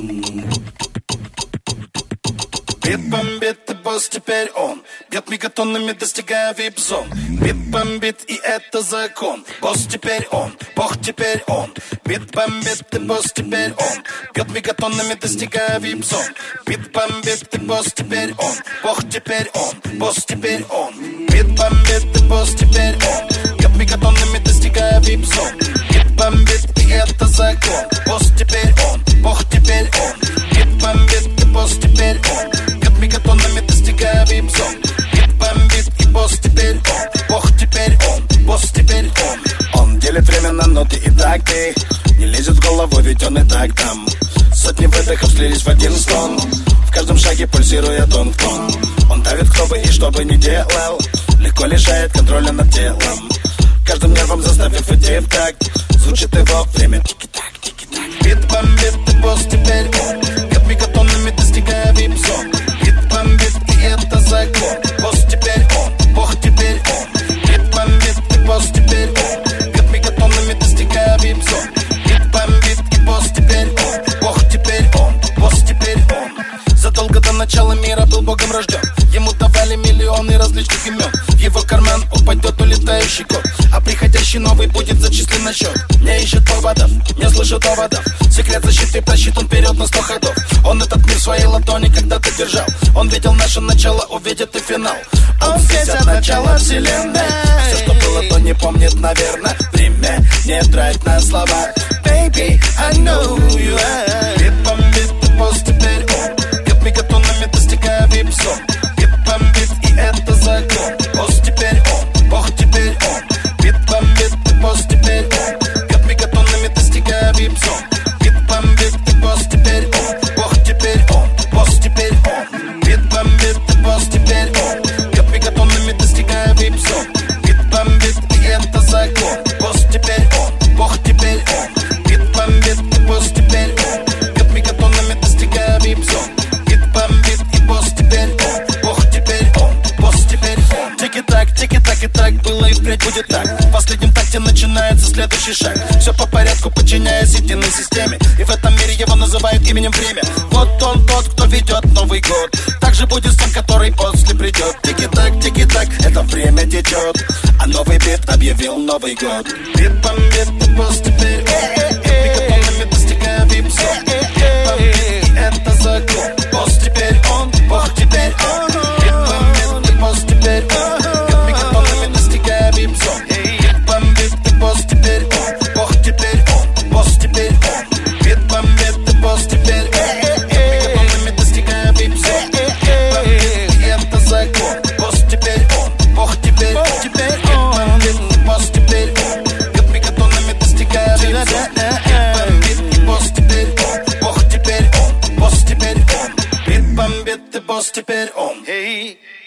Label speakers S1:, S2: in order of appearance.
S1: Бит бомбит, и босс теперь он. Бьет мегатоннами, достигая вип-зон. Бит бомбит, и это закон. Босс теперь он, бог теперь он. Бит бомбит, и босс теперь он. Бьет мегатонами, достигая вип-зон. Бит бомбит, и босс теперь он. Бог теперь он, босс теперь он. Бит бомбит, и босс теперь он. Бьет мегатонами, достигая вип-зон. Бит бомбит, и это закон. Босс теперь он, бог теперь он. Бит бомбит, и босс теперь он. Мегатоннами достигая вип-зон. Бит бомбит, и босс теперь он. Бог теперь он, босс теперь он. Он делит время на ноты и такты. Не лезет в голову, ведь он и так там. Сотни выдохов слились в один стон. В каждом шаге пульсирует он в тон. Он давит кто бы и что бы ни делал. Легко лишает контроля над телом. Каждым нервом заставив идти в такт. Звучит его время тики-так, тики-так. Бит бомбит, и босс теперь он. Бьет мегатоннами, достигая вип-зон. Бомбит, и это закон. Босс теперь он, бог теперь он. Бит бомбит, и босс теперь он. Бьет мегатоннами, достигая вип-зон. Бит бомбит, и босс теперь он. Бог теперь он, босс теперь он. Задолго до начала мира был богом рожден. Ему давали миллионы различных имен. В его карман упадет улетающий код, а приходящий новый будет зачислен на счет. Не ищет поводов, не слышит доводов. Секрет защиты просчитан вперед на 100 ходов. Он этот мир в своей ладони когда-то держал. Он видел наше начало, увидит и финал. Он здесь от начала вселенной. Все, что было, то не помнит, наверное. Время не трать на слова. Baby, I know you are. Бит бомбит, и босс теперь он. Бьет мегатоннами, достигая вип-зон. Бит бомбит, и это закон. Босс теперь он, бог теперь он. Бит бомбит, и босс теперь он. Бьет мегатоннами, достигая вип-зон. Бит бомбит, и босс теперь он. Бог теперь он, босс теперь он. Бит бомбит, и босс теперь он. Бьет мегатоннами, достигая вип-зон. Бит бомбит, и это закон. Босс теперь он, бог теперь он. Бит бомбит, и босс теперь он. Бьет мегатонами, достигая вип-зон. Бит бомбит, и босс теперь он. Бог теперь он, босс теперь он. Тики-так, и так было и впредь будет так. В последнем такте начинается следующий шаг. Все по порядку, подчиняясь единой системе. И в этом мире его называют именем время. Вот он тот, кто ведет Новый год. Так же будет с тем, который после придет. Тики-так, это время течет. А новый бит объявил Новый год. Бит бомбит, и босс теперь он. Мегатонами достигая вип-зон. Бит бомбит, и это закон. Босс теперь он, бог теперь он. Бит бомбит, и босс теперь он. Бит мегатонами достигая вип-зон. Бит бомбит, и босс теперь он. Бог теперь он, босс теперь он. Бит бомбит, и босс теперь он. Бит мегатонами достигая вип-зон. Бит бомбит, и это закон. Босс теперь он, бог теперь он. Бит бомбит, и босс теперь он. Бит мегатонами достигая вип-зон. Бит бомбит, и босс теперь он. Бог теперь он, босс теперь он. Бит бомбит, и босс теперь он.